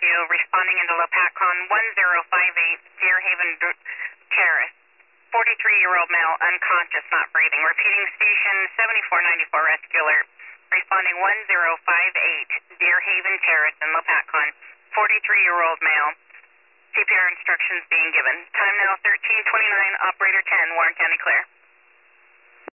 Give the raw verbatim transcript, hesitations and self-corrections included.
radio responding into Lopatcon one zero five eight, Deer Haven Terrace. forty-three-year-old male, unconscious, not breathing. Repeating station seventy-four ninety-four rescue alert. Responding one zero five eight, Deer Haven Terrace in Lopatcon. forty-three-year-old male. C P R instructions being given. Time now thirteen twenty-nine, operator ten, Warren County clear.